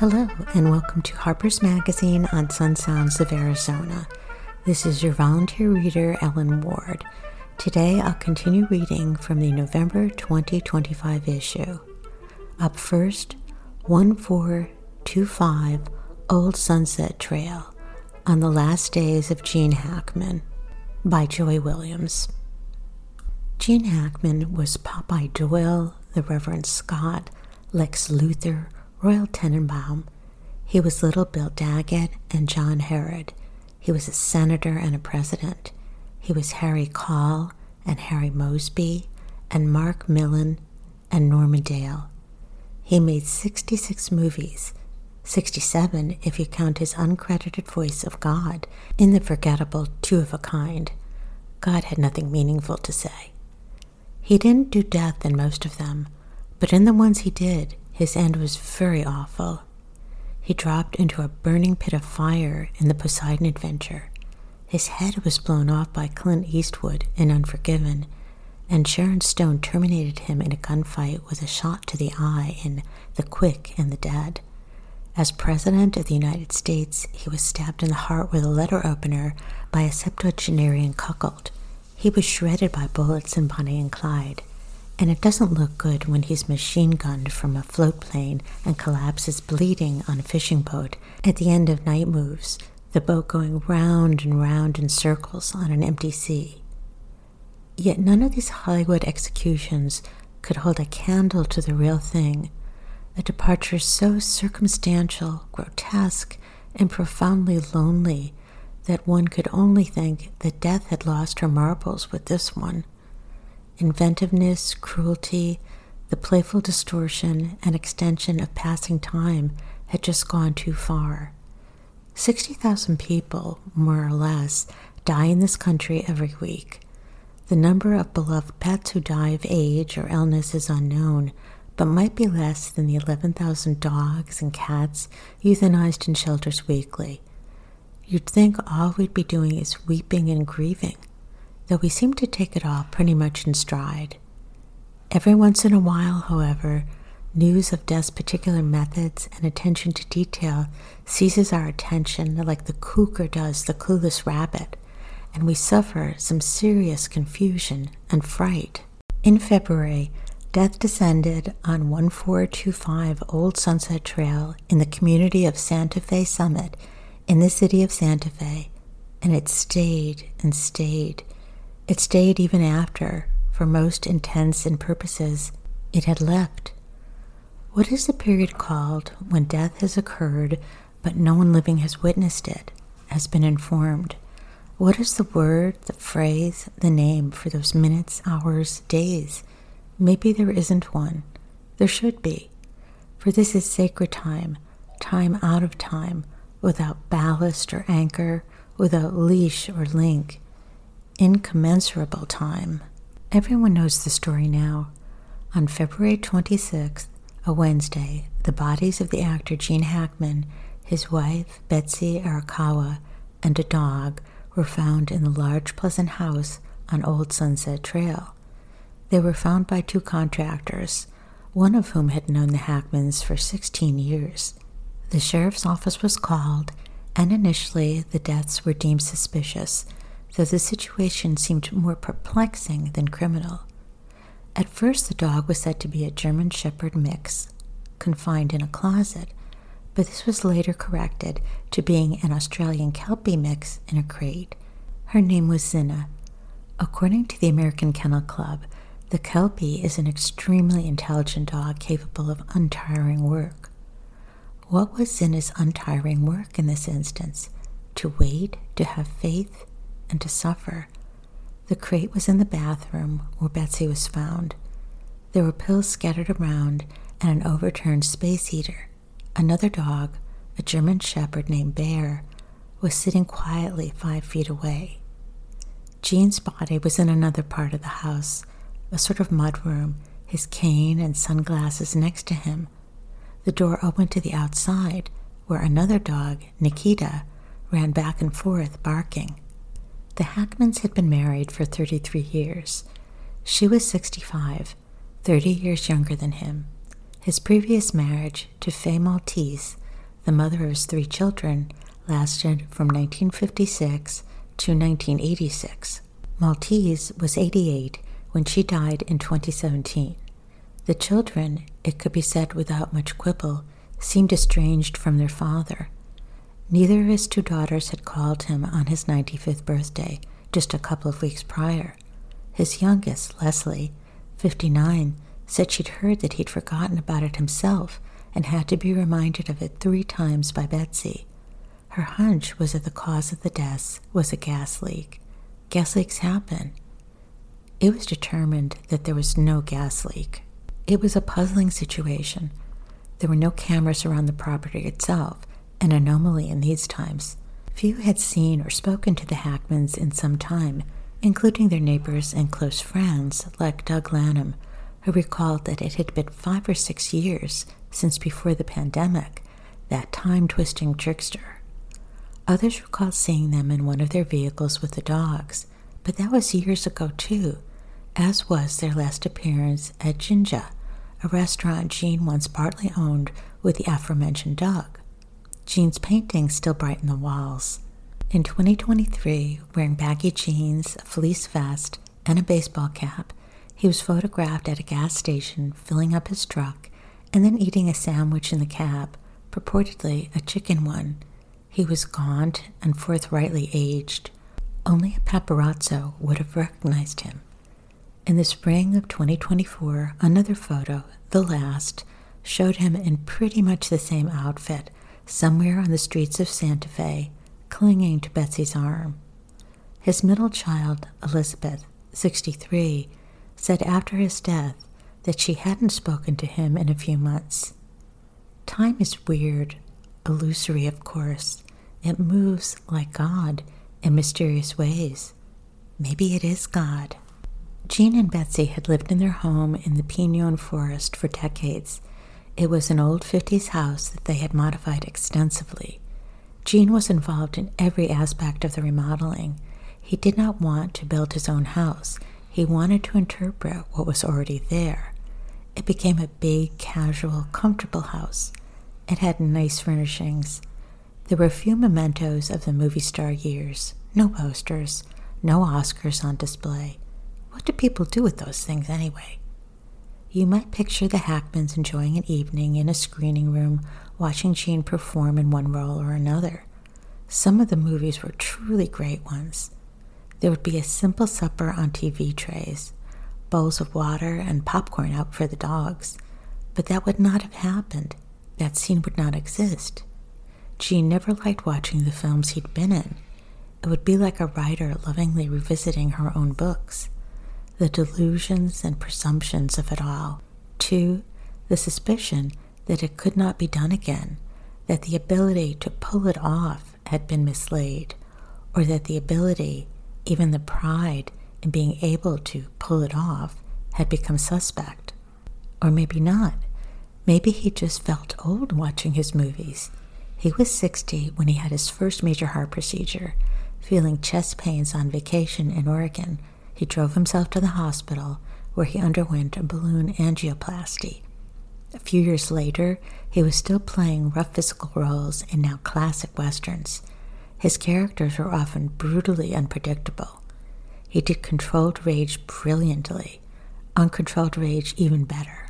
Hello, and welcome to Harper's Magazine on Sun Sounds of Arizona. This is your volunteer reader, Ellen Ward. Today, I'll continue reading from the November 2025 issue. Up first, 1425 Old Sunset Trail, On the Last Days of Gene Hackman, by Joy Williams. Gene Hackman was Popeye Doyle, the Reverend Scott, Lex Luthor, Royal Tenenbaum. He was Little Bill Daggett and John Herod. He was a senator and a president. He was Harry Call and Harry Mosby and Mark Millen and Norman Dale. He made 66 movies, 67 if you count his uncredited voice of God in the forgettable Two of a Kind. God had nothing meaningful to say. He didn't do death in most of them, but in the ones he did, his end was very awful. He dropped into a burning pit of fire in the Poseidon Adventure. His head was blown off by Clint Eastwood in Unforgiven, and Sharon Stone terminated him in a gunfight with a shot to the eye in The Quick and the Dead. As President of the United States, he was stabbed in the heart with a letter opener by a septuagenarian cuckold. He was shredded by bullets in Bonnie and Clyde. And it doesn't look good when he's machine-gunned from a float plane and collapses bleeding on a fishing boat at the end of Night Moves, the boat going round and round in circles on an empty sea. Yet none of these Hollywood executions could hold a candle to the real thing, a departure so circumstantial, grotesque, and profoundly lonely that one could only think that death had lost her marbles with this one. Inventiveness, cruelty, the playful distortion and extension of passing time had just gone too far. 60,000 people, more or less, die in this country every week. The number of beloved pets who die of age or illness is unknown, but might be less than the 11,000 dogs and cats euthanized in shelters weekly. You'd think all we'd be doing is weeping and grieving, though we seem to take it all pretty much in stride. Every once in a while, however, news of death's particular methods and attention to detail seizes our attention like the cougar does the clueless rabbit, and we suffer some serious confusion and fright. In February, death descended on 1425 Old Sunset Trail in the community of Santa Fe Summit in the city of Santa Fe, and it stayed and stayed. It stayed even after, for most intents and purposes, it had left. What is the period called when death has occurred, but no one living has witnessed it, has been informed? What is the word, the phrase, the name for those minutes, hours, days? Maybe there isn't one. There should be. For this is sacred time, time out of time, without ballast or anchor, without leash or link. Incommensurable time. Everyone knows the story now. On February 26th, a Wednesday, the bodies of the actor Gene Hackman, his wife Betsy Arakawa, and a dog were found in the large pleasant house on Old Sunset Trail. They were found by two contractors, one of whom had known the Hackmans for 16 years. The sheriff's office was called, and initially the deaths were deemed suspicious, though the situation seemed more perplexing than criminal. At first, the dog was said to be a German Shepherd mix, confined in a closet, but this was later corrected to being an Australian Kelpie mix in a crate. Her name was Zinna. According to the American Kennel Club, the Kelpie is an extremely intelligent dog capable of untiring work. What was Zinna's untiring work in this instance? To wait, to have faith, and to suffer. The crate was in the bathroom where Betsy was found. There were pills scattered around and an overturned space heater. Another dog, a German Shepherd named Bear, was sitting quietly 5 feet away. Gene's body was in another part of the house, a sort of mudroom, his cane and sunglasses next to him. The door opened to the outside, where another dog, Nikita, ran back and forth barking. The Hackmans had been married for 33 years. She was 65, 30 years younger than him. His previous marriage to Faye Maltese, the mother of his 3 children, lasted from 1956 to 1986. Maltese was 88 when she died in 2017. The children, it could be said without much quibble, seemed estranged from their father. Neither of his 2 daughters had called him on his 95th birthday, just a couple of weeks prior. His youngest, Leslie, 59, said she'd heard that he'd forgotten about it himself and had to be reminded of it 3 times by Betsy. Her hunch was that the cause of the deaths was a gas leak. Gas leaks happen. It was determined that there was no gas leak. It was a puzzling situation. There were no cameras around the property itself, an anomaly in these times. Few had seen or spoken to the Hackmans in some time, including their neighbors and close friends like Doug Lanham, who recalled that it had been 5 or 6 years since before the pandemic, that time-twisting trickster. Others recalled seeing them in one of their vehicles with the dogs, but that was years ago too, as was their last appearance at Jinja, a restaurant Gene once partly owned with the aforementioned Doug. Gene's paintings still brighten the walls. In 2023, wearing baggy jeans, a fleece vest, and a baseball cap, he was photographed at a gas station filling up his truck and then eating a sandwich in the cab, purportedly a chicken one. He was gaunt and forthrightly aged. Only a paparazzo would have recognized him. In the spring of 2024, another photo, the last, showed him in pretty much the same outfit, somewhere on the streets of Santa Fe, clinging to Betsy's arm. His middle child, Elizabeth, 63, said after his death that she hadn't spoken to him in a few months. Time is weird, illusory of course. It moves like God in mysterious ways. Maybe it is God. Gene and Betsy had lived in their home in the Pinon Forest for decades. It was an old 50s house that they had modified extensively. Gene was involved in every aspect of the remodeling. He did not want to build his own house. He wanted to interpret what was already there. It became a big, casual, comfortable house. It had nice furnishings. There were few mementos of the movie star years. No posters, no Oscars on display. What do people do with those things anyway? You might picture the Hackmans enjoying an evening in a screening room, watching Gene perform in one role or another. Some of the movies were truly great ones. There would be a simple supper on TV trays, bowls of water and popcorn out for the dogs. But that would not have happened. That scene would not exist. Gene never liked watching the films he'd been in. It would be like a writer lovingly revisiting her own books. The delusions and presumptions of it all. 2, the suspicion that it could not be done again, that the ability to pull it off had been mislaid, or that the ability, even the pride in being able to pull it off, had become suspect. Or maybe not. Maybe he just felt old watching his movies. He was 60 when he had his first major heart procedure. Feeling chest pains on vacation in Oregon, he drove himself to the hospital where he underwent a balloon angioplasty. A few years later, he was still playing rough physical roles in now classic westerns. His characters were often brutally unpredictable. He did controlled rage brilliantly, uncontrolled rage even better.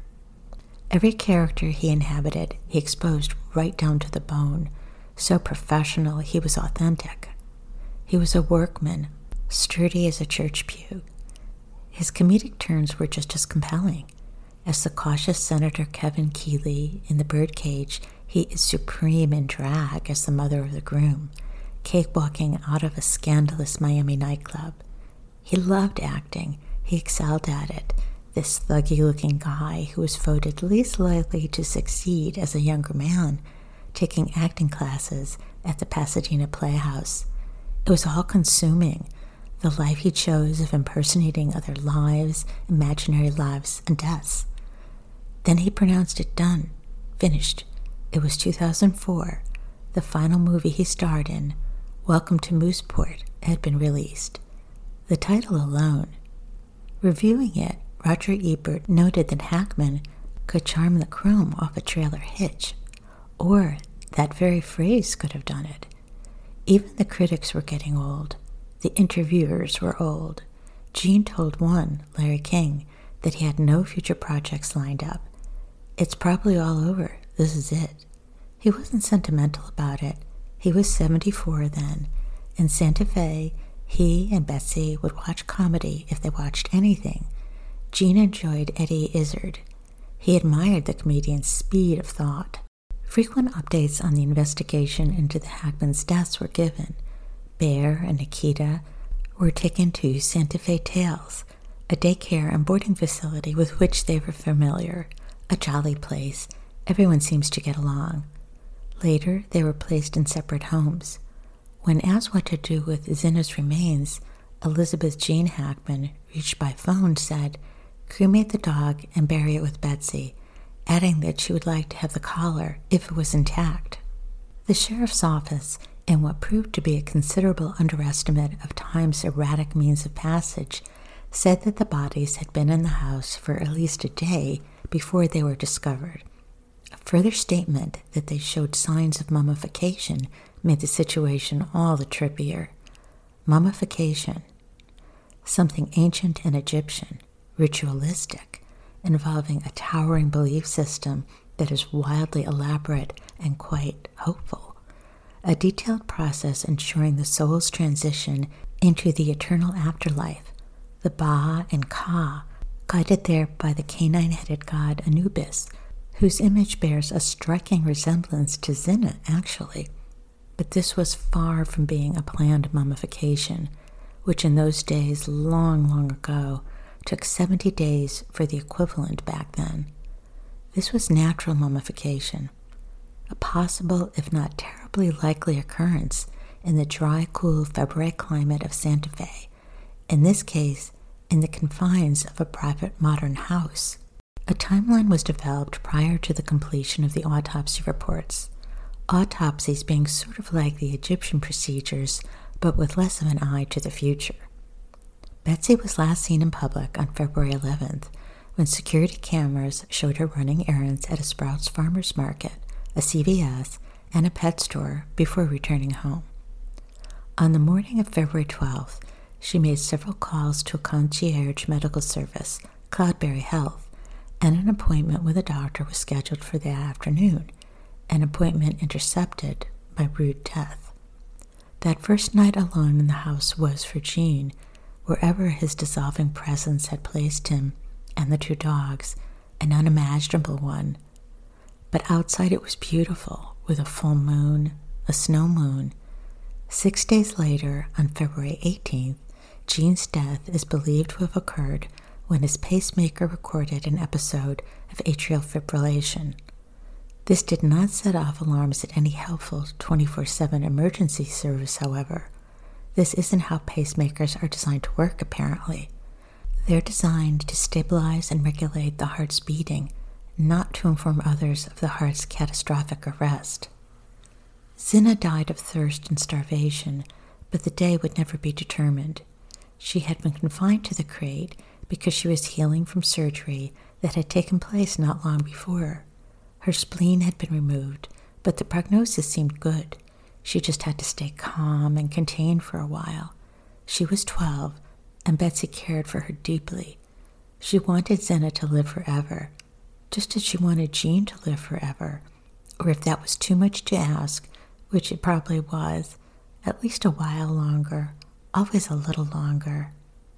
Every character he inhabited, he exposed right down to the bone. So professional, he was authentic. He was a workman, sturdy as a church pew. His comedic turns were just as compelling. As the cautious Senator Kevin Keeley in The Birdcage, he is supreme in drag as the mother of the groom, cakewalking out of a scandalous Miami nightclub. He loved acting. He excelled at it. This thuggy-looking guy who was voted least likely to succeed as a younger man, taking acting classes at the Pasadena Playhouse. It was all-consuming, the life he chose of impersonating other lives, imaginary lives, and deaths. Then he pronounced it done, finished. It was 2004. The final movie he starred in, Welcome to Mooseport, had been released. The title alone. Reviewing it, Roger Ebert noted that Hackman could charm the chrome off a trailer hitch, or That very phrase could have done it. Even the critics were getting old. The interviewers were old. Gene told one, Larry King, that he had no future projects lined up. It's probably all over. This is it. He wasn't sentimental about it. He was 74 then. In Santa Fe, he and Betsy would watch comedy if they watched anything. Gene enjoyed Eddie Izzard. He admired the comedian's speed of thought. Frequent updates on the investigation into the Hackmans' deaths were given. Bear and Nikita were taken to Santa Fe Tales, a daycare and boarding facility with which they were familiar. A jolly place. Everyone seems to get along. Later, they were placed in separate homes. When asked what to do with Zinna's remains, Elizabeth Jane Hackman, reached by phone, said, "Cremate the dog and bury it with Betsy," adding that she would like to have the collar if it was intact. The sheriff's office, in what proved to be a considerable underestimate of time's erratic means of passage, said that the bodies had been in the house for at least a day before they were discovered. A further statement that they showed signs of mummification made the situation all the trippier. Mummification, something ancient and Egyptian, ritualistic, involving a towering belief system that is wildly elaborate and quite hopeful. A detailed process ensuring the soul's transition into the eternal afterlife, the Ba and Ka, guided there by the canine-headed god Anubis, whose image bears a striking resemblance to Zinna, actually. But this was far from being a planned mummification, which in those days, long, long ago, took 70 days for the equivalent back then. This was natural mummification, a possible, if not terribly likely occurrence in the dry, cool February climate of Santa Fe, in this case, in the confines of a private modern house. A timeline was developed prior to the completion of the autopsy reports, autopsies being sort of like the Egyptian procedures, but with less of an eye to the future. Betsy was last seen in public on February 11th, when security cameras showed her running errands at a Sprouts Farmers Market, a CVS, and a pet store before returning home. On the morning of February 12th, she made several calls to a concierge medical service, Cloudberry Health, and an appointment with a doctor was scheduled for that afternoon, an appointment intercepted by rude death. That first night alone in the house was for Gene, wherever his dissolving presence had placed him and the two dogs, an unimaginable one. But outside it was beautiful, with a full moon, a snow moon. 6 days later, on February 18th, Gene's death is believed to have occurred when his pacemaker recorded an episode of atrial fibrillation. This did not set off alarms at any helpful 24/7 emergency service, however. This isn't how pacemakers are designed to work, apparently. They're designed to stabilize and regulate the heart's beating, not to inform others of the heart's catastrophic arrest. Zinna died of thirst and starvation, but the day would never be determined. She had been confined to the crate because she was healing from surgery that had taken place not long before. Her spleen had been removed, but the prognosis seemed good. She just had to stay calm and contained for a while. She was 12, and Betsy cared for her deeply. She wanted Zinna to live forever, just as she wanted Gene to live forever, or if that was too much to ask, which it probably was, at least a while longer, always a little longer.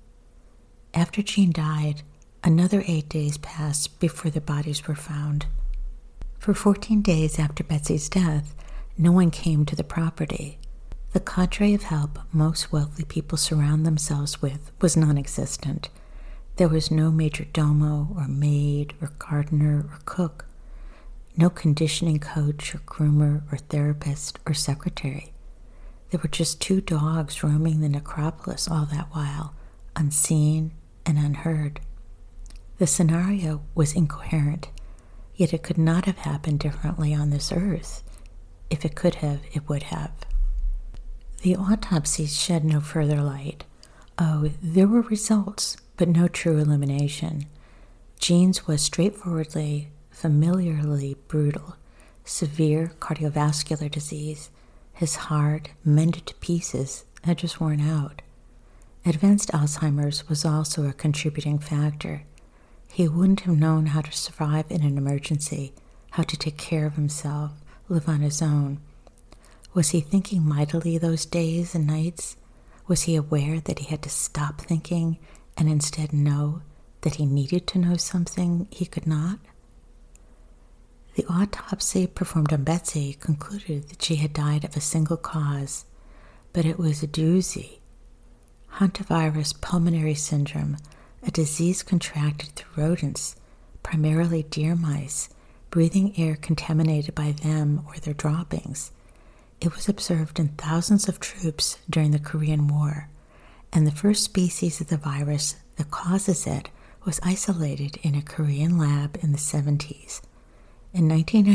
After Gene died, another 8 days passed before the bodies were found. For 14 days after Betsy's death, no one came to the property. The cadre of help most wealthy people surround themselves with was non-existent. There was no major domo or maid or gardener or cook, no conditioning coach or groomer or therapist or secretary. There were just 2 dogs roaming the necropolis all that while, unseen and unheard. The scenario was incoherent, yet it could not have happened differently on this earth. If it could have, it would have. The autopsies shed no further light. Oh, there were results, but no true illumination. Gene's was straightforwardly, familiarly brutal. severe cardiovascular disease. His heart, mended to pieces, had just worn out. Advanced Alzheimer's was also a contributing factor. He wouldn't have known how to survive in an emergency, how to take care of himself, live on his own. Was he thinking mightily those days and nights? Was he aware that he had to stop thinking and instead know that he needed to know something he could not? The autopsy performed on Betsy concluded that she had died of a single cause, but it was a doozy. Hantavirus pulmonary syndrome, a disease contracted through rodents, primarily deer mice, breathing air contaminated by them or their droppings. It was observed in thousands of troops during the Korean War, and the first species of the virus that causes it was isolated in a Korean lab in the 70s. In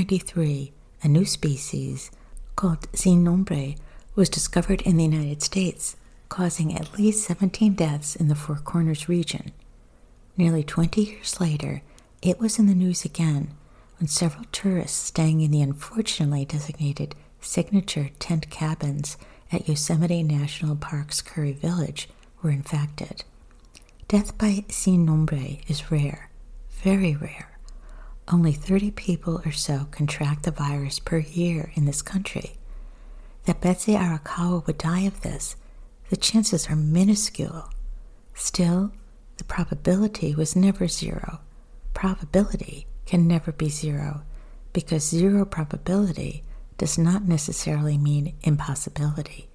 1993, a new species called Sin Nombre was discovered in the United States, causing at least 17 deaths in the Four Corners region. Nearly 20 years later, it was in the news again when several tourists staying in the unfortunately designated signature tent cabins at Yosemite National Park's Curry Village were infected. Death by Sin Nombre is rare, very rare. Only 30 people or so contract the virus per year in this country. That Betsy Arakawa would die of this, the chances are minuscule. Still, the probability was never zero. Probability can never be zero, because zero probability does not necessarily mean impossibility.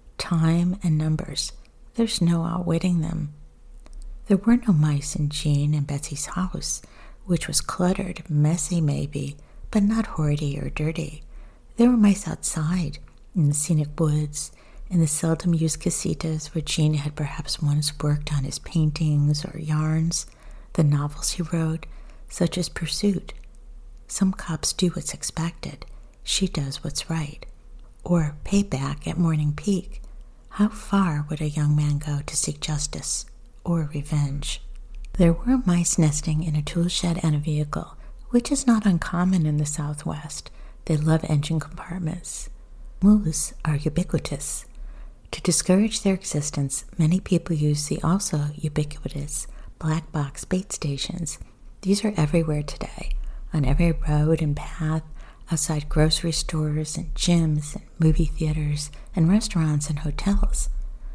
Time and numbers, there's no outwitting them. There were no mice in Jean and Betsy's house, which was cluttered, messy maybe, but not hoardy or dirty. There were mice outside, in the scenic woods, in the seldom-used casitas where Jean had perhaps once worked on his paintings or yarns, the novels he wrote, such as Pursuit. Some cops do what's expected. She does what's right. Or Payback at Morning Peak. How far would a young man go to seek justice or revenge? There were mice nesting in a tool shed and a vehicle, which is not uncommon in the Southwest. They love engine compartments. Moose are ubiquitous. To discourage their existence, many people use the also ubiquitous black box bait stations. These are everywhere today, on every road and path, outside grocery stores and gyms and movie theaters and restaurants and hotels.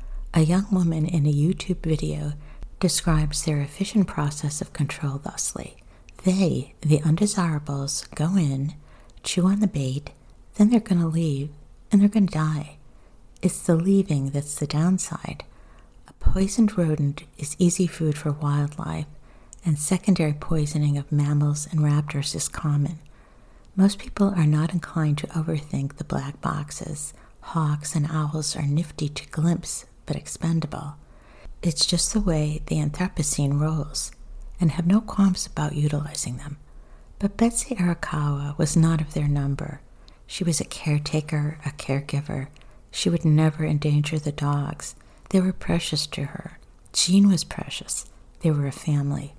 A young woman in a YouTube video describes their efficient process of control thusly. They, the undesirables, go in, chew on the bait, then they're going to leave, and they're going to die. It's the leaving that's the downside. A poisoned rodent is easy food for wildlife, and secondary poisoning of mammals and raptors is common. Most people are not inclined to overthink the black boxes. Hawks and owls are nifty to glimpse, but expendable. It's just the way the Anthropocene rolls, and have no qualms about utilizing them. But Betsy Arakawa was not of their number. She was a caretaker, a caregiver. She would never endanger the dogs. They were precious to her. Jean was precious. They were a family.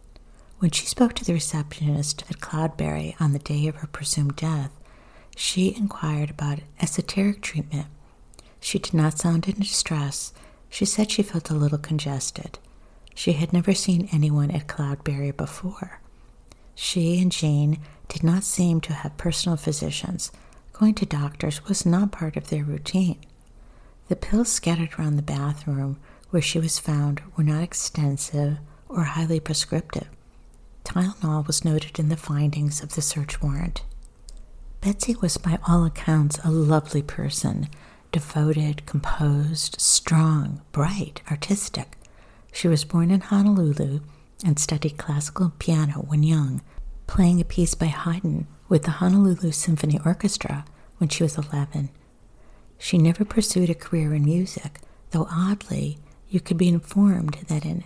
When she spoke to the receptionist at Cloudberry on the day of her presumed death, she inquired about esoteric treatment. She did not sound in distress. She said she felt a little congested. She had never seen anyone at Cloudberry before. She and Jean did not seem to have personal physicians. Going to doctors was not part of their routine. The pills scattered around the bathroom where she was found were not extensive or highly prescriptive. Tylenol was noted in the findings of the search warrant. Betsy was by all accounts a lovely person, devoted, composed, strong, bright, artistic. She was born in Honolulu and studied classical piano when young, playing a piece by Haydn with the Honolulu Symphony Orchestra when she was 11. She never pursued a career in music, though oddly, you could be informed that in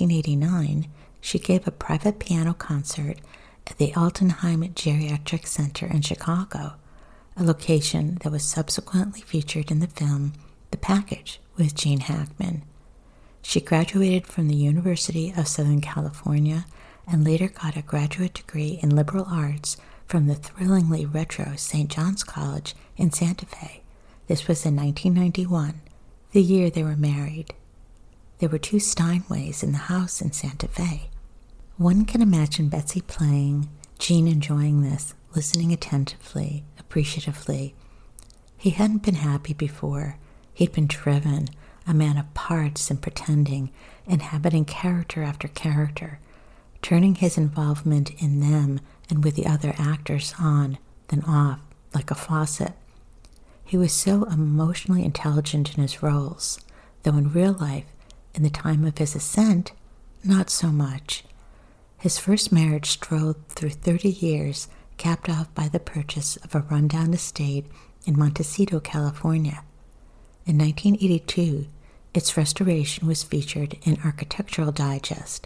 1989, she gave a private piano concert at the Altenheim Geriatric Center in Chicago, a location that was subsequently featured in the film The Package with Gene Hackman. She graduated from the University of Southern California and later got a graduate degree in liberal arts from the thrillingly retro St. John's College in Santa Fe. This was in 1991, the year they were married. There were 2 Steinways in the house in Santa Fe. One can imagine Betsy playing, Gene enjoying this, listening attentively, appreciatively. He hadn't been happy before. He'd been driven, a man of parts and pretending, inhabiting character after character, turning his involvement in them and with the other actors on, then off, like a faucet. He was so emotionally intelligent in his roles, though in real life, in the time of his ascent, not so much. His first marriage strolled through 30 years, capped off by the purchase of a rundown estate in Montecito, California. In 1982, its restoration was featured in Architectural Digest.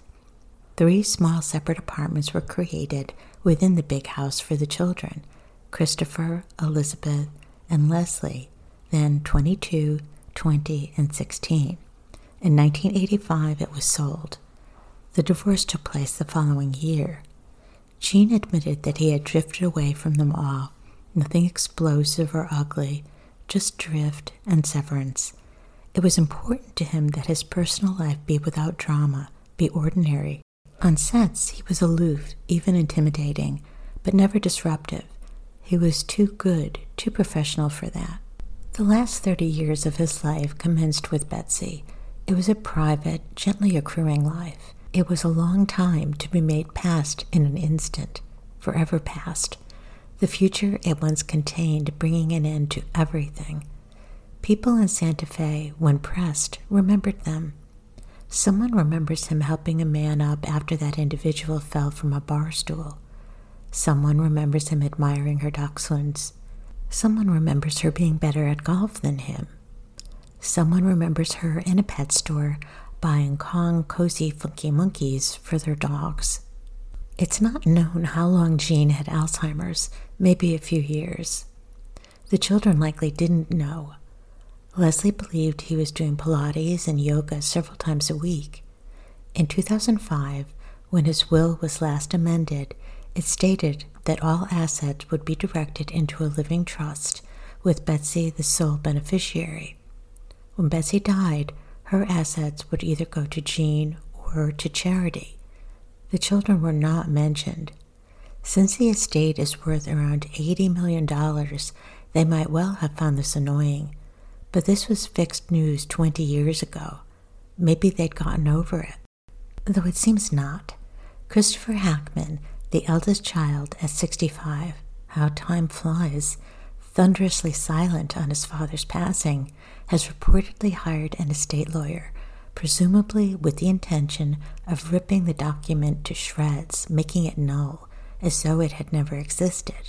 3 small separate apartments were created within the big house for the children, Christopher, Elizabeth, and Leslie, then 22, 20, and 16. In 1985, it was sold. The divorce took place the following year. Gene admitted that he had drifted away from them all, nothing explosive or ugly, just drift and severance. It was important to him that his personal life be without drama, be ordinary. On sets, he was aloof, even intimidating, but never disruptive. He was too good, too professional for that. The last 30 years of his life commenced with Betsy. It was a private, gently accruing life. It was a long time to be made past in an instant, forever past. The future it once contained, bringing an end to everything. People in Santa Fe, when pressed, remembered them. Someone remembers him helping a man up after that individual fell from a bar stool. Someone remembers him admiring her dachshunds. Someone remembers her being better at golf than him. Someone remembers her in a pet store buying Kong cozy funky monkeys for their dogs. It's not known how long Gene had Alzheimer's, maybe a few years. The children likely didn't know. Leslie believed he was doing Pilates and yoga several times a week. In 2005, when his will was last amended, it stated that all assets would be directed into a living trust, with Betsy the sole beneficiary. When Betsy died, her assets would either go to Gene or to charity. The children were not mentioned. Since the estate is worth around $80 million, they might well have found this annoying. But this was fixed news 20 years ago. Maybe they'd gotten over it. Though it seems not. Christopher Hackman, the eldest child at 65, how time flies, thunderously silent on his father's passing, has reportedly hired an estate lawyer, presumably with the intention of ripping the document to shreds, making it null, as though it had never existed.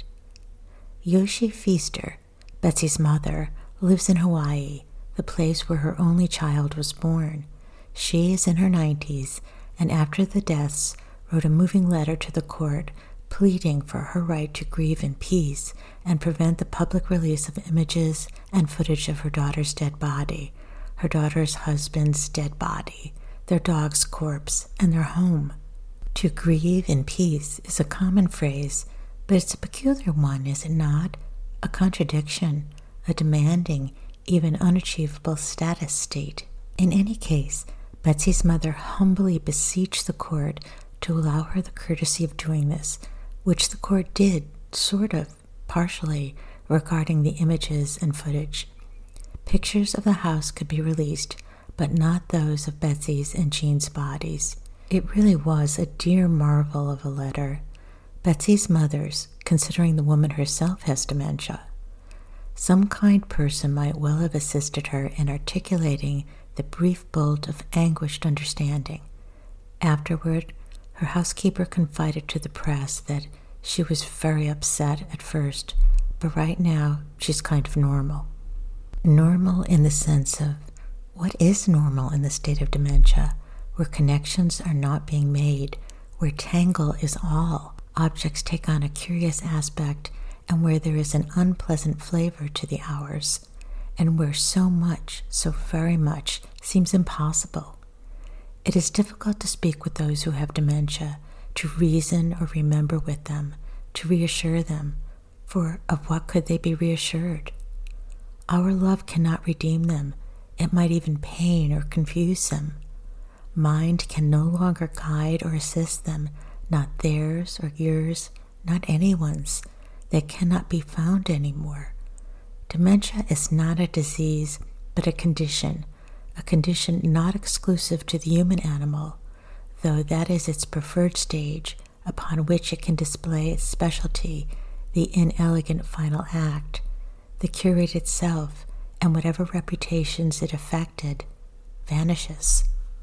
Yoshi Feaster, Betsy's mother, lives in Hawaii, the place where her only child was born. She is in her 90s, and after the deaths, wrote a moving letter to the court pleading for her right to grieve in peace and prevent the public release of images and footage of her daughter's dead body, her daughter's husband's dead body, their dog's corpse, and their home. To grieve in peace is a common phrase, but it's a peculiar one, is it not? A contradiction, a demanding, even unachievable status state. In any case, Betsy's mother humbly beseeched the court to allow her the courtesy of doing this, which the court did, sort of, partially, regarding the images and footage. Pictures of the house could be released, but not those of Betsy's and Gene's bodies. It really was a dear marvel of a letter. Betsy's mother's, considering the woman herself has dementia. Some kind person might well have assisted her in articulating the brief bolt of anguished understanding. Afterward, her housekeeper confided to the press that she was very upset at first, but right now she's kind of normal. Normal in the sense of, what is normal in the state of dementia, where connections are not being made, where tangle is all, objects take on a curious aspect, and where there is an unpleasant flavor to the hours, and where so much, so very much, seems impossible. It is difficult to speak with those who have dementia, to reason or remember with them, to reassure them, for of what could they be reassured? Our love cannot redeem them. It might even pain or confuse them. Mind can no longer guide or assist them, not theirs or yours, not anyone's. They cannot be found anymore. Dementia is not a disease, but a condition not exclusive to the human animal, though that is its preferred stage, upon which it can display its specialty, the inelegant final act. The curate itself, and whatever reputations it affected, vanishes.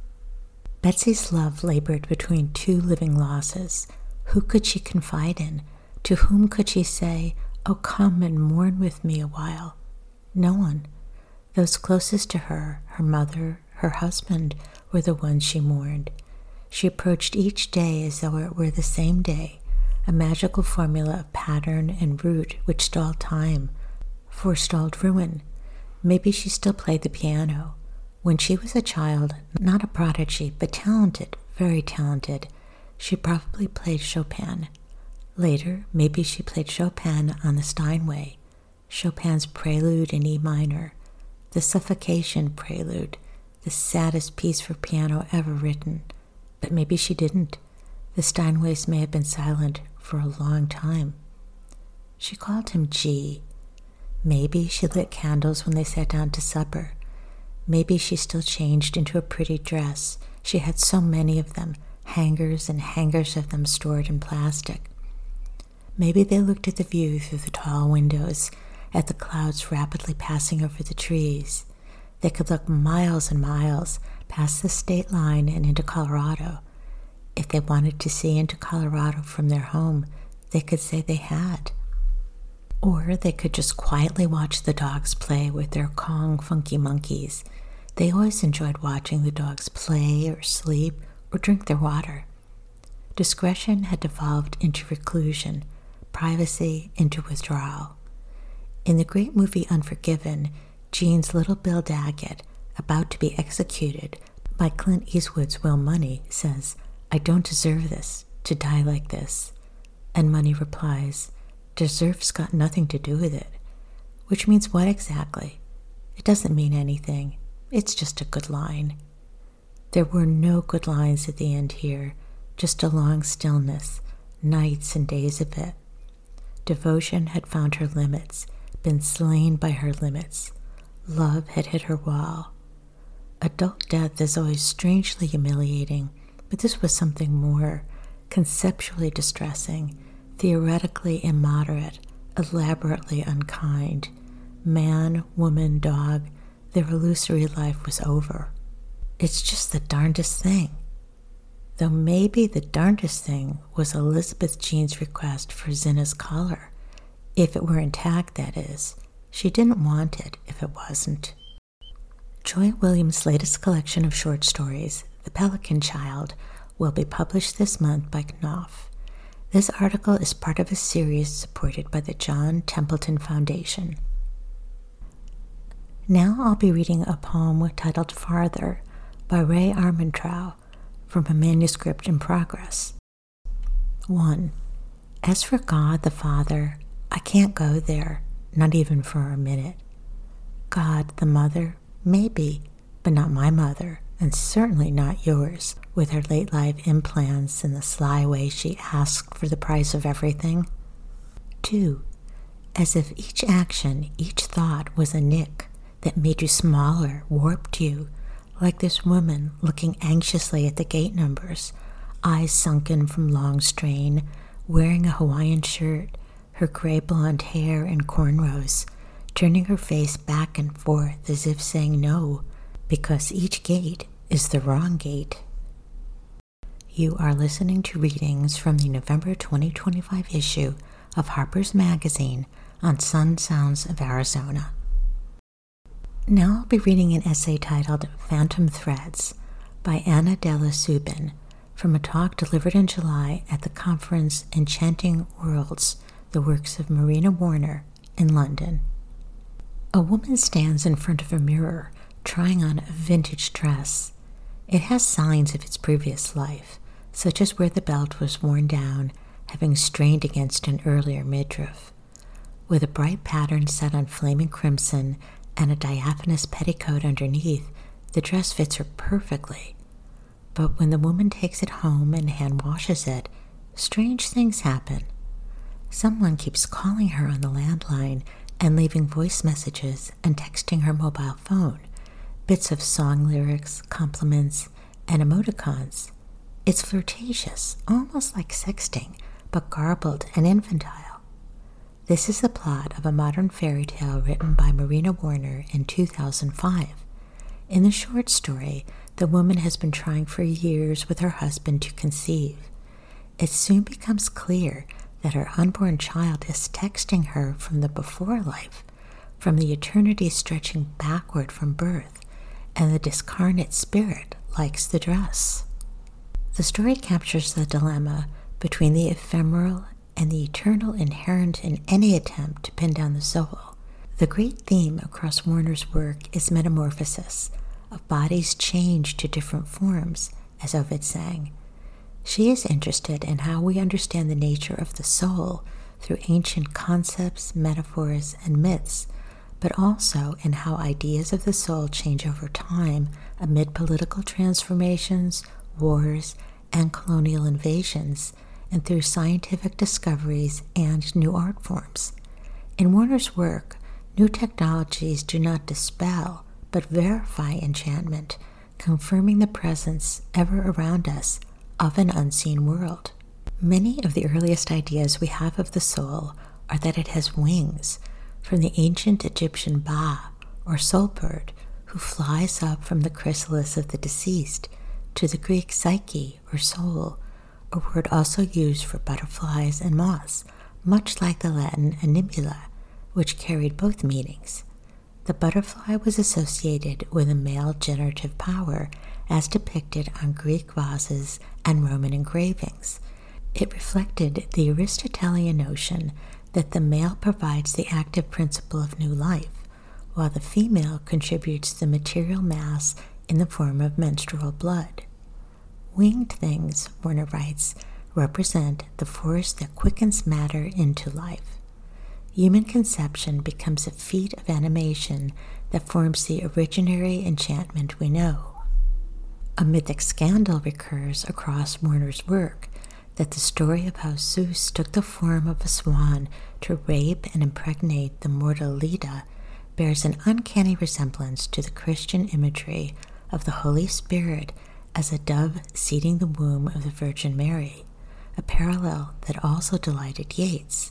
Betsy's love labored between two living losses. Who could she confide in? To whom could she say, "Oh, come and mourn with me a while"? No one. Those closest to her, her mother, her husband, were the ones she mourned. She approached each day as though it were the same day, a magical formula of pattern and root which stalled time, forestalled ruin. Maybe she still played the piano. When she was a child, not a prodigy, but talented, very talented, she probably played Chopin. Later, maybe she played Chopin on the Steinway, Chopin's Prelude in E minor, the Suffocation Prelude, the saddest piece for piano ever written. But maybe she didn't. The Steinways may have been silent for a long time. She called him G. Maybe she lit candles when they sat down to supper. Maybe she still changed into a pretty dress. She had so many of them, hangers and hangers of them stored in plastic. Maybe they looked at the view through the tall windows, at the clouds rapidly passing over the trees. They could look miles and miles past the state line and into Colorado. If they wanted to see into Colorado from their home, they could say they had. Or they could just quietly watch the dogs play with their Kong funky monkeys. They always enjoyed watching the dogs play or sleep or drink their water. Discretion had devolved into reclusion, privacy into withdrawal. In the great movie Unforgiven, Jean's little Bill Daggett, about to be executed by Clint Eastwood's Will Money, says, "I don't deserve this, to die like this." And Money replies, "Deserve's got nothing to do with it." Which means what exactly? It doesn't mean anything. It's just a good line. There were no good lines at the end here, just a long stillness, nights and days of it. Devotion had found her limits, been slain by her limits. Love had hit her wall. Adult death is always strangely humiliating, but this was something more, conceptually distressing, theoretically immoderate, elaborately unkind. Man, woman, dog, their illusory life was over. It's just the darndest thing. Though maybe the darndest thing was Elizabeth Jean's request for Zinna's collar. If it were intact, that is. She didn't want it if it wasn't. Joy Williams' latest collection of short stories, The Pelican Child, will be published this month by Knopf. This article is part of a series supported by the John Templeton Foundation. Now I'll be reading a poem titled Farther by Ray Armentrout from a manuscript in progress. 1. As for God the Father, I can't go there, not even for a minute. God the Mother, maybe, but not my mother, and certainly not yours, with her late life implants and the sly way she asked for the price of everything. 2. As if each action, each thought was a nick that made you smaller, warped you, like this woman looking anxiously at the gate numbers, eyes sunken from long strain, wearing a Hawaiian shirt, her gray blonde hair in cornrows, turning her face back and forth as if saying no, because each gate is the wrong gate. You are listening to readings from the November 2025 issue of Harper's Magazine on Sun Sounds of Arizona. Now I'll be reading an essay titled Phantom Threads by Anna Della Subin from a talk delivered in July at the conference Enchanting Worlds, the works of Marina Warner in London. A woman stands in front of a mirror trying on a vintage dress. It has signs of its previous life, such as where the belt was worn down, having strained against an earlier midriff. With a bright pattern set on flaming crimson and a diaphanous petticoat underneath, the dress fits her perfectly. But when the woman takes it home and hand washes it, strange things happen. Someone keeps calling her on the landline and leaving voice messages and texting her mobile phone, bits of song lyrics, compliments, and emoticons. It's flirtatious, almost like sexting, but garbled and infantile. This is the plot of a modern fairy tale written by Marina Warner in 2005. In the short story, the woman has been trying for years with her husband to conceive. It soon becomes clear that her unborn child is texting her from the before life, from the eternity stretching backward from birth, and the discarnate spirit likes the dress. The story captures the dilemma between the ephemeral and the eternal inherent in any attempt to pin down the soul. The great theme across Warner's work is metamorphosis, of bodies changed to different forms, as Ovid sang. She is interested in how we understand the nature of the soul through ancient concepts, metaphors, and myths, but also in how ideas of the soul change over time amid political transformations, wars, and colonial invasions, and through scientific discoveries and new art forms. In Warner's work, new technologies do not dispel, but verify enchantment, confirming the presence ever around us of an unseen world. Many of the earliest ideas we have of the soul are that it has wings, from the ancient Egyptian Ba, or soul bird, who flies up from the chrysalis of the deceased, to the Greek psyche, or soul, a word also used for butterflies and moths, much like the Latin animula, which carried both meanings. The butterfly was associated with a male generative power, as depicted on Greek vases and Roman engravings. It reflected the Aristotelian notion that the male provides the active principle of new life, while the female contributes the material mass in the form of menstrual blood. Winged things, Warner writes, represent the force that quickens matter into life. Human conception becomes a feat of animation that forms the originary enchantment we know. A mythic scandal recurs across Warner's work, that the story of how Zeus took the form of a swan to rape and impregnate the mortal Leda bears an uncanny resemblance to the Christian imagery of the Holy Spirit as a dove seeding the womb of the Virgin Mary, a parallel that also delighted Yeats.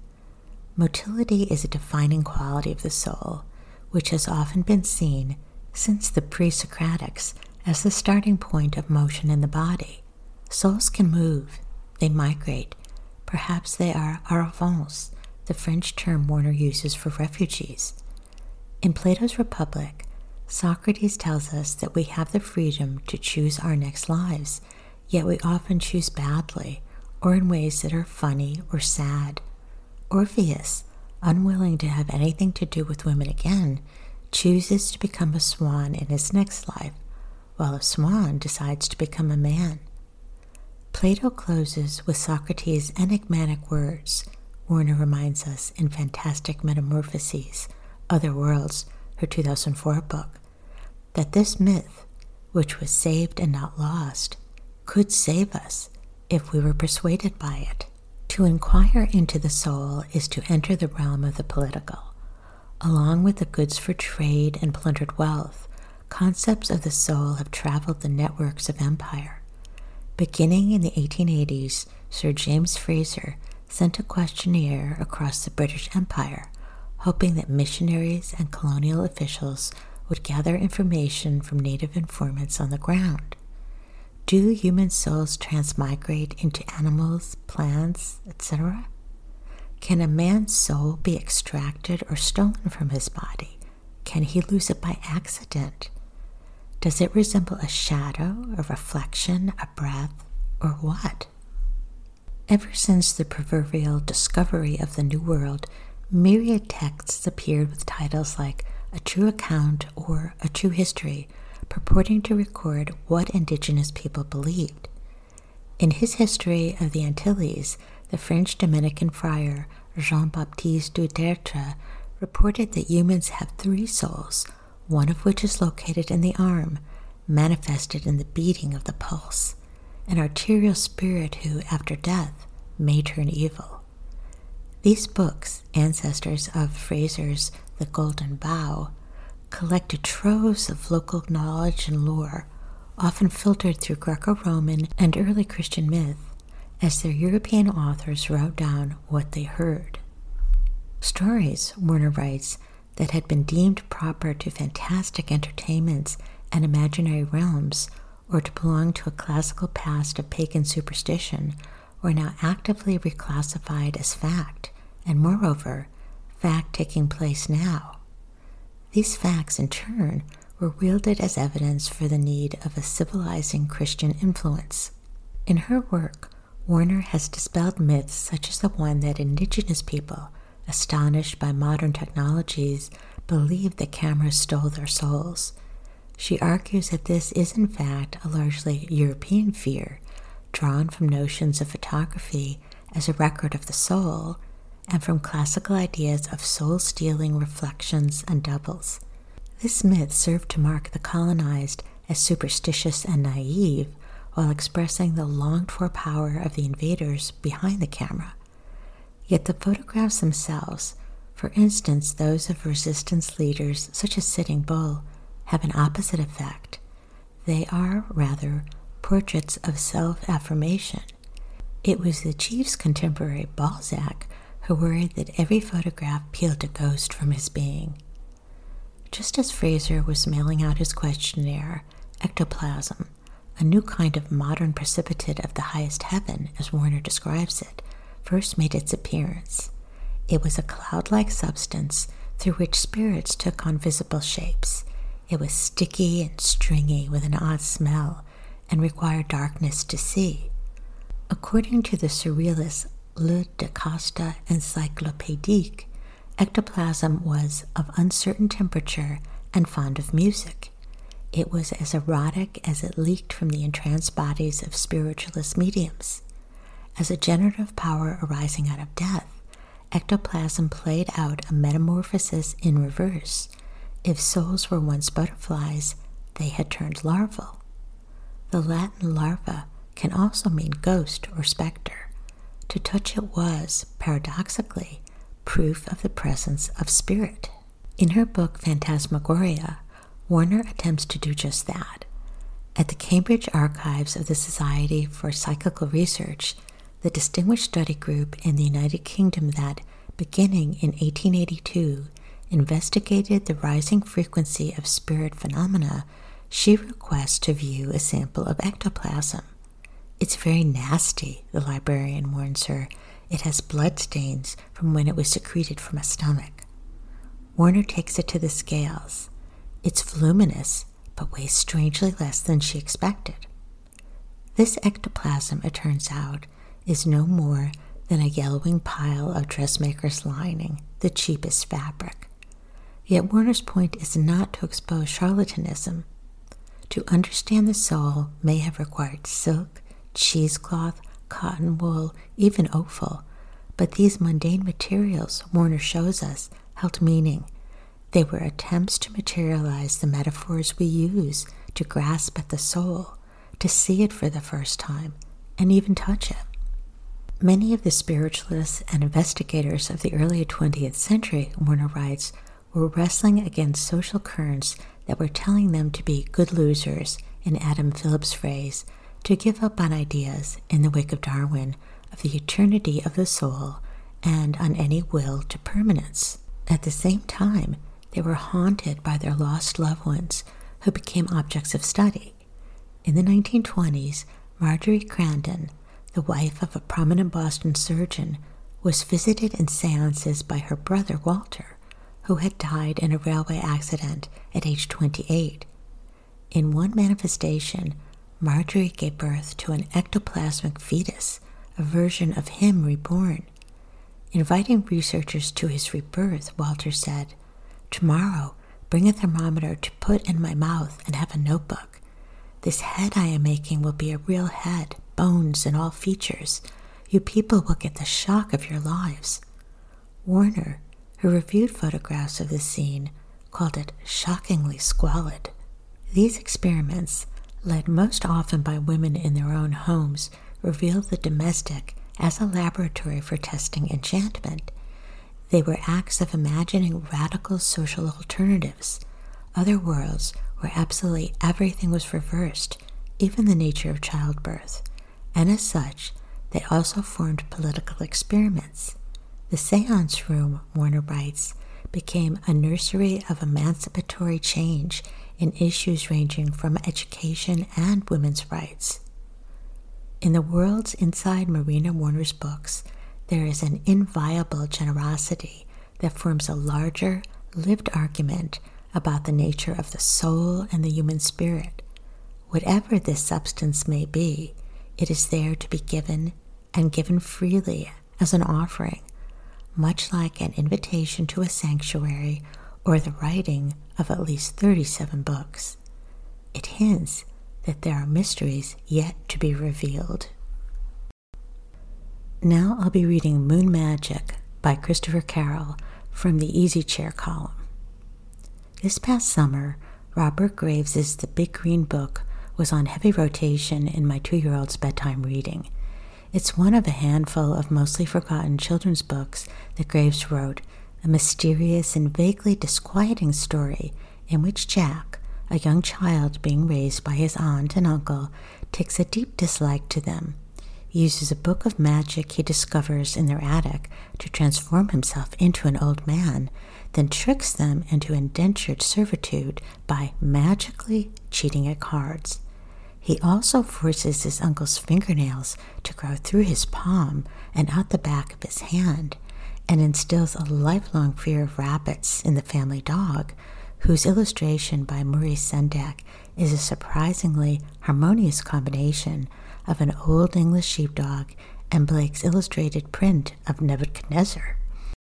Motility is a defining quality of the soul, which has often been seen, since the pre-Socratics, as the starting point of motion in the body. Souls can move, they migrate. Perhaps they are arrivants, the French term Warner uses for refugees. In Plato's Republic, Socrates tells us that we have the freedom to choose our next lives, yet we often choose badly, or in ways that are funny or sad. Orpheus, unwilling to have anything to do with women again, chooses to become a swan in his next life, while a swan decides to become a man. Plato closes with Socrates' enigmatic words, Warner reminds us in Fantastic Metamorphoses, Other Worlds, her 2004 book, that this myth, which was saved and not lost, could save us if we were persuaded by it. To inquire into the soul is to enter the realm of the political. Along with the goods for trade and plundered wealth, concepts of the soul have traveled the networks of empire. Beginning in the 1880s, Sir James Fraser sent a questionnaire across the British Empire, hoping that missionaries and colonial officials would gather information from native informants on the ground. Do human souls transmigrate into animals, plants, etc.? Can a man's soul be extracted or stolen from his body? Can he lose it by accident? Does it resemble a shadow, a reflection, a breath, or what? Ever since the proverbial discovery of the New World, myriad texts appeared with titles like A True Account or A True History, purporting to record what indigenous people believed. In his History of the Antilles, the French Dominican friar Jean-Baptiste Dutertre reported that humans have 3 souls, one of which is located in the arm, manifested in the beating of the pulse, an arterial spirit who, after death, may turn evil. These books, ancestors of Fraser's The Golden Bough, collected troves of local knowledge and lore, often filtered through Greco-Roman and early Christian myth, as their European authors wrote down what they heard. Stories, Warner writes, that had been deemed proper to fantastic entertainments and imaginary realms, or to belong to a classical past of pagan superstition, were now actively reclassified as fact, and moreover, fact taking place now. These facts, in turn, were wielded as evidence for the need of a civilizing Christian influence. In her work, Warner has dispelled myths such as the one that indigenous people, astonished by modern technologies, believed that cameras stole their souls. She argues that this is in fact a largely European fear, drawn from notions of photography as a record of the soul, and from classical ideas of soul-stealing reflections and doubles. This myth served to mark the colonized as superstitious and naive, while expressing the longed-for power of the invaders behind the camera. Yet the photographs themselves, for instance those of resistance leaders such as Sitting Bull, have an opposite effect. They are, rather, portraits of self-affirmation. It was the chief's contemporary Balzac who worried that every photograph peeled a ghost from his being. Just as Fraser was mailing out his questionnaire, ectoplasm, a new kind of modern precipitate of the highest heaven, as Warner describes it, first made its appearance. It was a cloud-like substance through which spirits took on visible shapes. It was sticky and stringy with an odd smell and required darkness to see. According to the surrealist Le de Costa Encyclopédique, ectoplasm was of uncertain temperature and fond of music. It was as erotic as it leaked from the entranced bodies of spiritualist mediums. As a generative power arising out of death, ectoplasm played out a metamorphosis in reverse. If souls were once butterflies, they had turned larval. The Latin larva can also mean ghost or specter. To touch it was, paradoxically, proof of the presence of spirit. In her book Phantasmagoria, Warner attempts to do just that. At the Cambridge Archives of the Society for Psychical Research, the distinguished study group in the United Kingdom that, beginning in 1882, investigated the rising frequency of spirit phenomena, she requests to view a sample of ectoplasm. "It's very nasty," the librarian warns her. "It has blood stains from when it was secreted from a stomach." Warner takes it to the scales. It's voluminous, but weighs strangely less than she expected. This ectoplasm, it turns out, is no more than a yellowing pile of dressmaker's lining, the cheapest fabric. Yet Warner's point is not to expose charlatanism. To understand the soul may have required silk, cheesecloth, cotton wool, even offal, but these mundane materials, Warner shows us, held meaning. They were attempts to materialize the metaphors we use to grasp at the soul, to see it for the first time, and even touch it. Many of the spiritualists and investigators of the early 20th century, Warner writes, were wrestling against social currents that were telling them to be good losers, in Adam Phillips' phrase, to give up on ideas, in the wake of Darwin, of the eternity of the soul and on any will to permanence. At the same time, they were haunted by their lost loved ones who became objects of study. In the 1920s, Marjorie Crandon, the wife of a prominent Boston surgeon, was visited in seances by her brother Walter, who had died in a railway accident at age 28. In one manifestation, Marjorie gave birth to an ectoplasmic fetus, a version of him reborn. Inviting researchers to his rebirth, Walter said, "Tomorrow, bring a thermometer to put in my mouth and have a notebook. This head I am making will be a real head, bones and all features. You people will get the shock of your lives. Warner, who reviewed photographs of the scene, called it shockingly squalid. These experiments, led most often by women in their own homes, revealed the domestic as a laboratory for testing enchantment. They were acts of imagining radical social alternatives, other worlds where absolutely everything was reversed, even the nature of childbirth, and as such, they also formed political experiments. The seance room, Warner writes, became a nursery of emancipatory change in issues ranging from education and women's rights. In the worlds inside Marina Warner's books, there is an inviolable generosity that forms a larger, lived argument about the nature of the soul and the human spirit. Whatever this substance may be, it is there to be given and given freely as an offering, much like an invitation to a sanctuary or the writing of at least 37 books. It hints that there are mysteries yet to be revealed. Now I'll be reading Moon Magic by Christopher Carroll from the Easy Chair column. This past summer, Robert Graves' The Big Green Book was on heavy rotation in my 2-year-old's bedtime reading. It's one of a handful of mostly forgotten children's books that Graves wrote, a mysterious and vaguely disquieting story in which Jack, a young child being raised by his aunt and uncle, takes a deep dislike to them, uses a book of magic he discovers in their attic to transform himself into an old man, then tricks them into indentured servitude by magically cheating at cards. He also forces his uncle's fingernails to grow through his palm and out the back of his hand, and instills a lifelong fear of rabbits in the family dog, whose illustration by Maurice Sendak is a surprisingly harmonious combination of an Old English sheepdog and Blake's illustrated print of Nebuchadnezzar.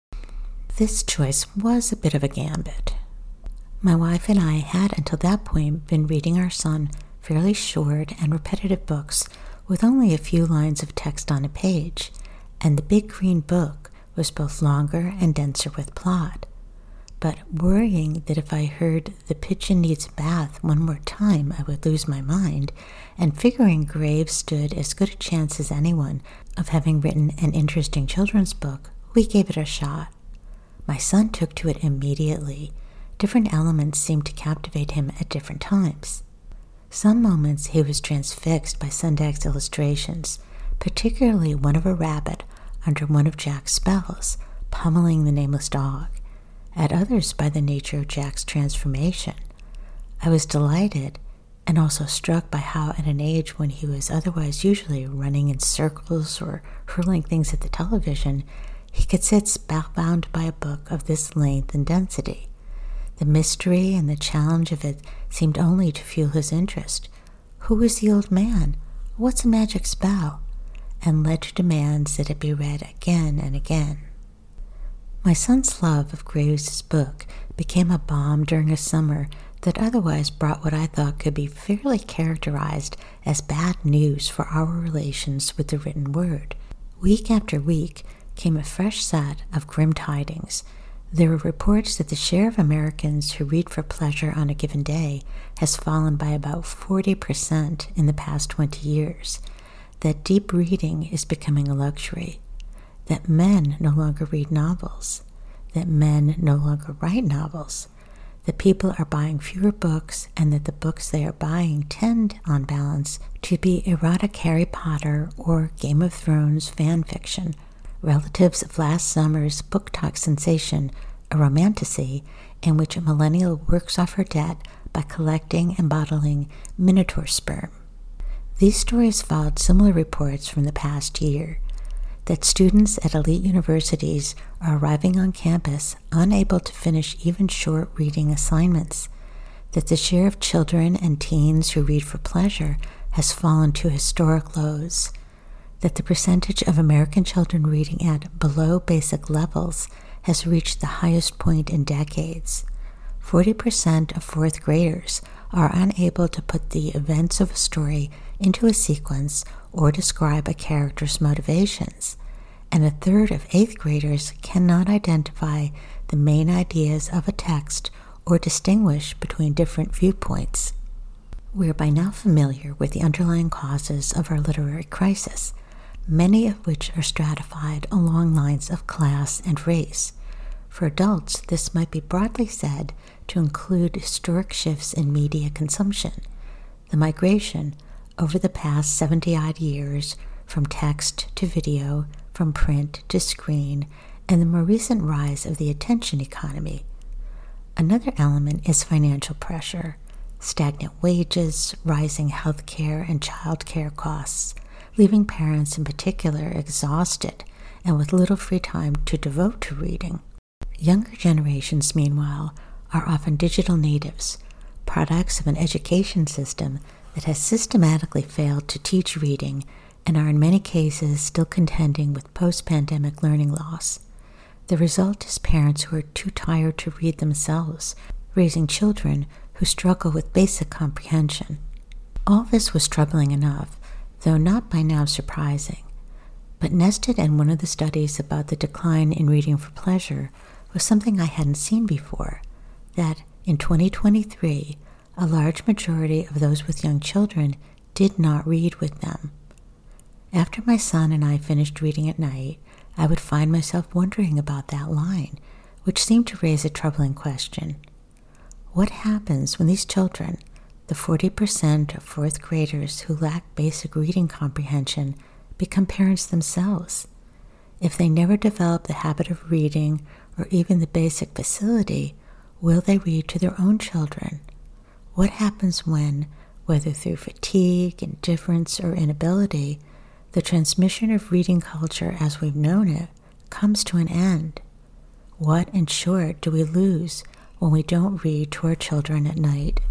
This choice was a bit of a gambit. My wife and I had until that point been reading our son fairly short and repetitive books with only a few lines of text on a page, and The Big Green Book was both longer and denser with plot. But worrying that if I heard The Pigeon Needs a Bath one more time I would lose my mind, and figuring Graves stood as good a chance as anyone of having written an interesting children's book, we gave it a shot. My son took to it immediately. Different elements seemed to captivate him at different times. Some moments he was transfixed by Sendak's illustrations, particularly one of a rabbit under one of Jack's spells, pummeling the nameless dog. At others by the nature of Jack's transformation. I was delighted and also struck by how at an age when he was otherwise usually running in circles or hurling things at the television, he could sit spellbound by a book of this length and density. The mystery and the challenge of it seemed only to fuel his interest. Who is the old man? What's a magic spell? And led to demands that it be read again and again. My son's love of Graves' book became a balm during a summer that otherwise brought what I thought could be fairly characterized as bad news for our relations with the written word. Week after week came a fresh set of grim tidings. There were reports that the share of Americans who read for pleasure on a given day has fallen by about 40% in the past 20 years, that deep reading is becoming a luxury, that men no longer read novels, that men no longer write novels, that people are buying fewer books, and that the books they are buying tend, on balance, to be erotic Harry Potter or Game of Thrones fan fiction, relatives of last summer's book talk sensation, A Romantasy, in which a millennial works off her debt by collecting and bottling minotaur sperm. These stories followed similar reports from the past year, that students at elite universities are arriving on campus unable to finish even short reading assignments, that the share of children and teens who read for pleasure has fallen to historic lows, that the percentage of American children reading at below basic levels has reached the highest point in decades. 40% of fourth graders are unable to put the events of a story into a sequence or describe a character's motivations, and a third of 8th graders cannot identify the main ideas of a text or distinguish between different viewpoints. We are by now familiar with the underlying causes of our literary crisis, many of which are stratified along lines of class and race. For adults, this might be broadly said to include historic shifts in media consumption, the migration over the past 70-odd years from text to video, from print to screen, and the more recent rise of the attention economy. Another element is financial pressure, stagnant wages, rising health care and child care costs, leaving parents in particular exhausted and with little free time to devote to reading. Younger generations, meanwhile, are often digital natives, products of an education system that has systematically failed to teach reading and are in many cases still contending with post-pandemic learning loss. The result is parents who are too tired to read themselves, raising children who struggle with basic comprehension. All this was troubling enough, though not by now surprising. But nested in one of the studies about the decline in reading for pleasure was something I hadn't seen before, that in 2023, a large majority of those with young children did not read with them. After my son and I finished reading at night, I would find myself wondering about that line, which seemed to raise a troubling question. What happens when these children, the 40% of 4th graders who lack basic reading comprehension, become parents themselves? If they never develop the habit of reading or even the basic facility, will they read to their own children? What happens when, whether through fatigue, indifference, or inability, the transmission of reading culture as we've known it comes to an end? What, in short, do we lose when we don't read to our children at night?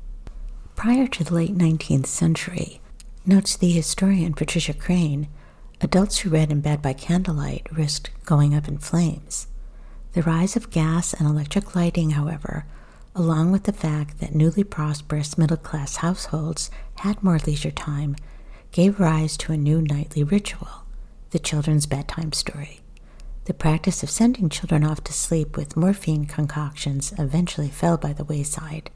Prior to the late 19th century, notes the historian Patricia Crane, adults who read in bed by candlelight risked going up in flames. The rise of gas and electric lighting, however, along with the fact that newly prosperous middle-class households had more leisure time, gave rise to a new nightly ritual, the children's bedtime story. The practice of sending children off to sleep with morphine concoctions eventually fell by the wayside.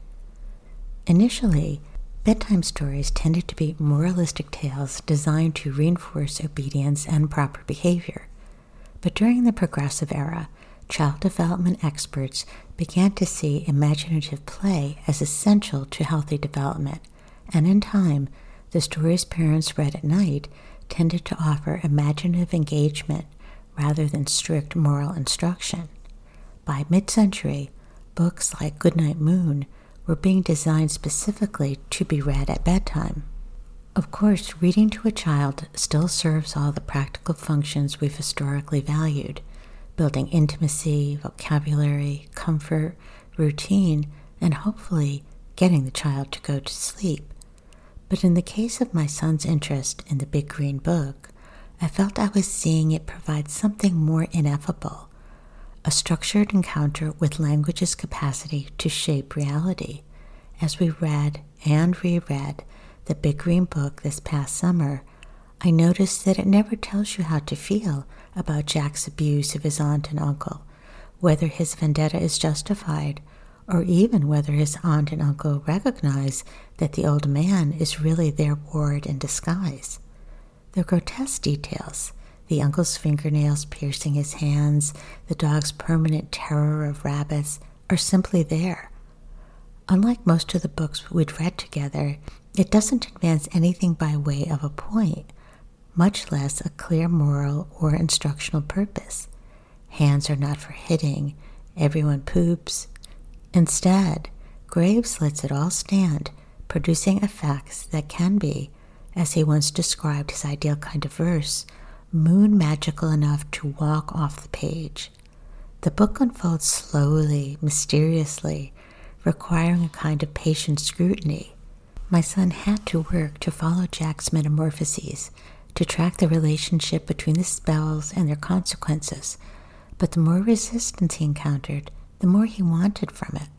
Initially, bedtime stories tended to be moralistic tales designed to reinforce obedience and proper behavior. But during the progressive era, child development experts began to see imaginative play as essential to healthy development, and in time, the stories parents read at night tended to offer imaginative engagement rather than strict moral instruction. By mid-century, books like Goodnight Moon were being designed specifically to be read at bedtime. Of course, reading to a child still serves all the practical functions we've historically valued, building intimacy, vocabulary, comfort, routine, and hopefully getting the child to go to sleep. But in the case of my son's interest in the Big Green Book, I felt I was seeing it provide something more ineffable, a structured encounter with language's capacity to shape reality. As we read and reread the Big Green Book this past summer, I noticed that it never tells you how to feel about Jack's abuse of his aunt and uncle, whether his vendetta is justified, or even whether his aunt and uncle recognize that the old man is really their ward in disguise. The grotesque details, the uncle's fingernails piercing his hands, the dog's permanent terror of rabbits, are simply there. Unlike most of the books we'd read together, it doesn't advance anything by way of a point, much less a clear moral or instructional purpose. Hands are not for hitting, everyone poops. Instead, Graves lets it all stand, producing effects that can be, as he once described his ideal kind of verse, moon magical enough to walk off the page. The book unfolds slowly, mysteriously, requiring a kind of patient scrutiny. My son had to work to follow Jack's metamorphoses, to track the relationship between the spells and their consequences, but the more resistance he encountered, the more he wanted from it.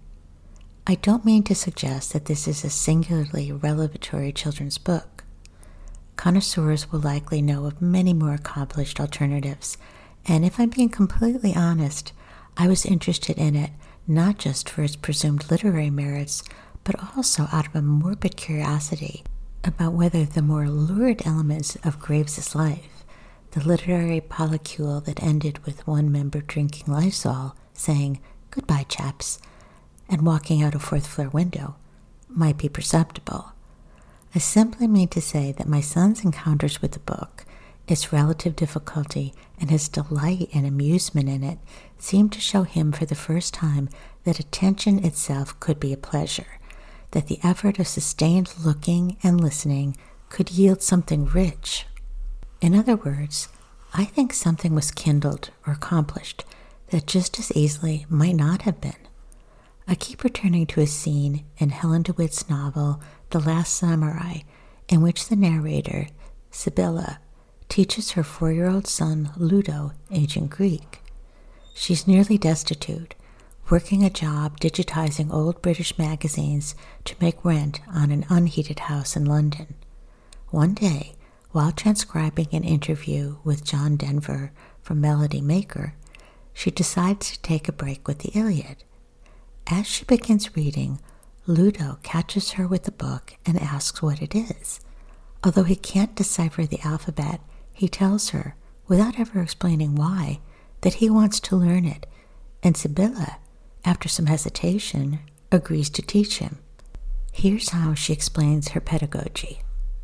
I don't mean to suggest that this is a singularly revelatory children's book. Connoisseurs will likely know of many more accomplished alternatives, and if I'm being completely honest, I was interested in it not just for its presumed literary merits, but also out of a morbid curiosity about whether the more lurid elements of Graves's life, the literary polycule that ended with one member drinking Lysol, saying, "Goodbye, chaps," and walking out a fourth-floor window, might be perceptible. I simply mean to say that my son's encounters with the book, its relative difficulty, and his delight and amusement in it seemed to show him for the first time that attention itself could be a pleasure, that the effort of sustained looking and listening could yield something rich. In other words, I think something was kindled or accomplished that just as easily might not have been. I keep returning to a scene in Helen DeWitt's novel, The Last Samurai, in which the narrator, Sibylla, teaches her 4-year-old son, Ludo, ancient Greek. She's nearly destitute, working a job digitizing old British magazines to make rent on an unheated house in London. One day, while transcribing an interview with John Denver from Melody Maker, she decides to take a break with the Iliad. As she begins reading, Ludo catches her with the book and asks what it is. Although he can't decipher the alphabet, he tells her, without ever explaining why, that he wants to learn it, and Sibylla, after some hesitation, agrees to teach him. Here's how she explains her pedagogy.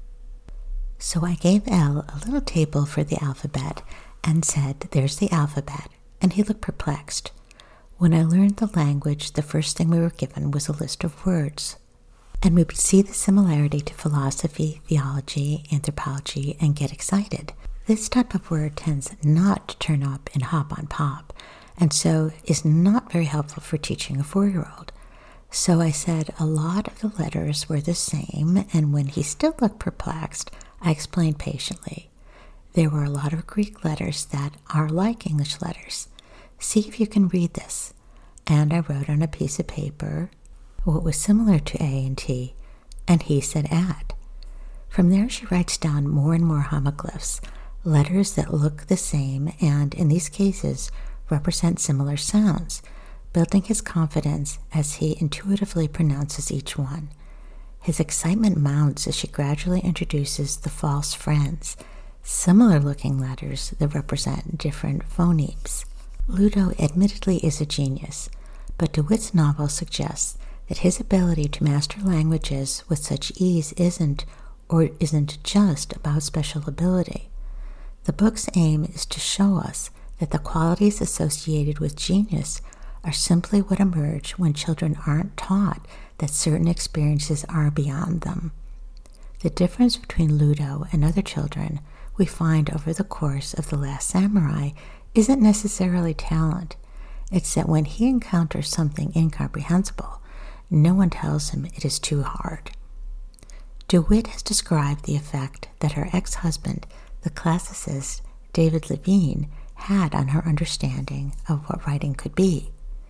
"So I gave Elle a little table for the alphabet and said, 'There's the alphabet,' and he looked perplexed. When I learned the language, the first thing we were given was a list of words, and we would see the similarity to philosophy, theology, anthropology, and get excited. This type of word tends not to turn up in Hop on Pop, and so is not very helpful for teaching a 4-year-old. So I said a lot of the letters were the same, and when he still looked perplexed, I explained patiently. There were a lot of Greek letters that are like English letters. See if you can read this." And I wrote on a piece of paper what was similar to A and T, and he said "at." From there she writes down more and more homoglyphs, letters that look the same and, in these cases, represent similar sounds, building his confidence as he intuitively pronounces each one. His excitement mounts as she gradually introduces the false friends, similar-looking letters that represent different phonemes. Ludo admittedly is a genius, but DeWitt's novel suggests that his ability to master languages with such ease isn't just about special ability. The book's aim is to show us that the qualities associated with genius are simply what emerge when children aren't taught that certain experiences are beyond them. The difference between Ludo and other children we find over the course of The Last Samurai isn't necessarily talent. It's that when he encounters something incomprehensible, no one tells him it is too hard. DeWitt has described the effect that her ex-husband, the classicist David Levine, had on her understanding of what writing could be.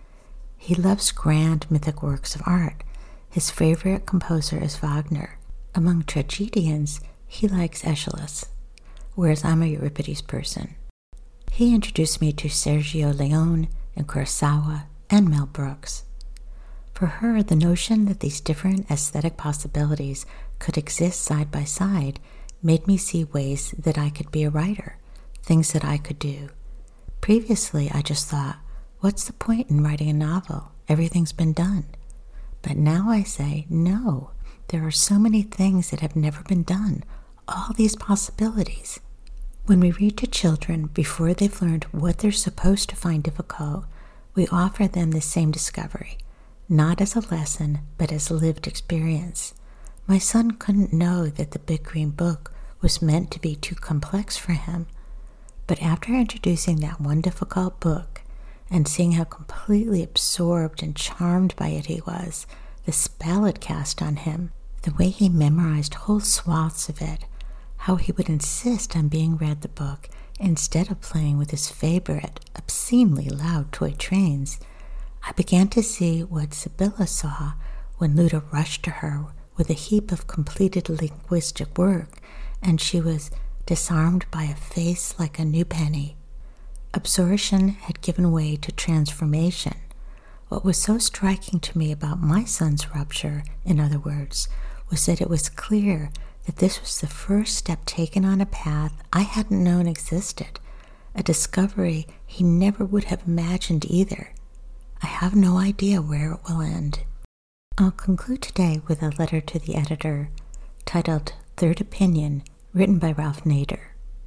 He loves grand mythic works of art. His favorite composer is Wagner. Among tragedians, he likes Aeschylus, whereas I'm a Euripides person. He introduced me to Sergio Leone and Kurosawa and Mel Brooks. For her, the notion that these different aesthetic possibilities could exist side by side made me see ways that I could be a writer, things that I could do. Previously, I just thought, what's the point in writing a novel? Everything's been done. But now I say, no, there are so many things that have never been done, all these possibilities. When we read to children before they've learned what they're supposed to find difficult, we offer them the same discovery, not as a lesson, but as lived experience. My son couldn't know that the Big Green Book was meant to be too complex for him, but after introducing that one difficult book and seeing how completely absorbed and charmed by it he was, the spell it cast on him, the way he memorized whole swaths of it, how he would insist on being read the book instead of playing with his favorite, obscenely loud toy trains, I began to see what Sibylla saw when Ludo rushed to her with a heap of completed linguistic work and she was disarmed by a face like a new penny. Absorption had given way to transformation. What was so striking to me about my son's rupture, in other words, was that it was clear that this was the first step taken on a path I hadn't known existed, a discovery he never would have imagined either. I have no idea where it will end. I'll conclude today with a letter to the editor titled Third Opinion, written by Ralph Nader.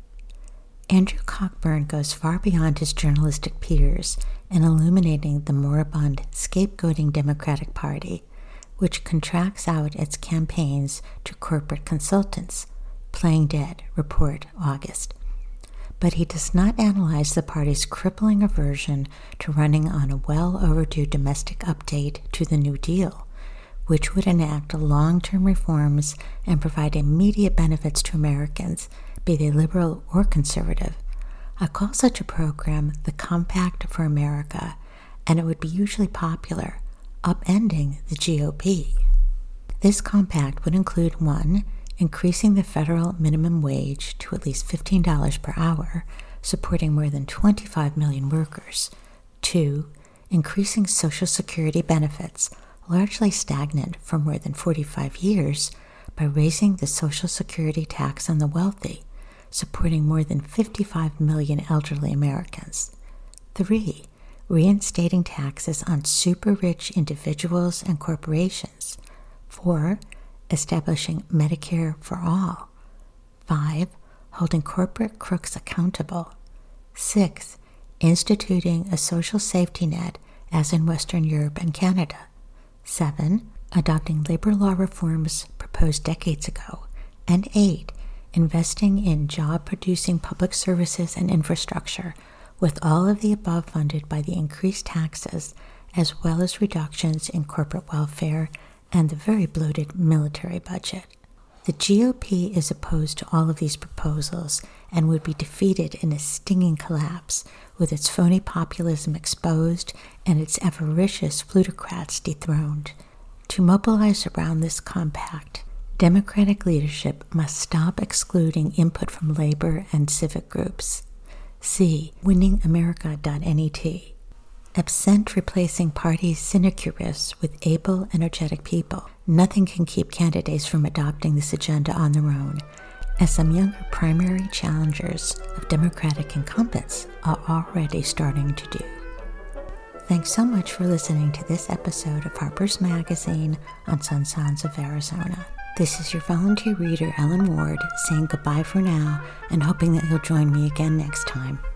Andrew Cockburn goes far beyond his journalistic peers in illuminating the moribund, scapegoating Democratic Party, which contracts out its campaigns to corporate consultants, playing dead, report August. But he does not analyze the party's crippling aversion to running on a well-overdue domestic update to the New Deal, which would enact long-term reforms and provide immediate benefits to Americans, be they liberal or conservative. I call such a program the Compact for America, and it would be hugely popular, upending the GOP. This compact would include 1. Increasing the federal minimum wage to at least $15 per hour, supporting more than 25 million workers. 2. Increasing Social Security benefits, largely stagnant for more than 45 years, by raising the Social Security tax on the wealthy, supporting more than 55 million elderly Americans. 3. Reinstating taxes on super-rich individuals and corporations. 4. Establishing Medicare for all. 5. Holding corporate crooks accountable. 6. Instituting a social safety net as in Western Europe and Canada. 7. Adopting labor law reforms proposed decades ago. And 8. Investing in job-producing public services and infrastructure, with all of the above funded by the increased taxes, as well as reductions in corporate welfare and the very bloated military budget. The GOP is opposed to all of these proposals and would be defeated in a stinging collapse, with its phony populism exposed and its avaricious plutocrats dethroned. To mobilize around this compact, Democratic leadership must stop excluding input from labor and civic groups. See winningamerica.net. Absent replacing party sinecurists with able, energetic people, nothing can keep candidates from adopting this agenda on their own, as some younger primary challengers of Democratic incumbents are already starting to do. Thanks so much for listening to this episode of Harper's Magazine on Sun Sons of Arizona. This is your volunteer reader, Ellen Ward, saying goodbye for now and hoping that you'll join me again next time.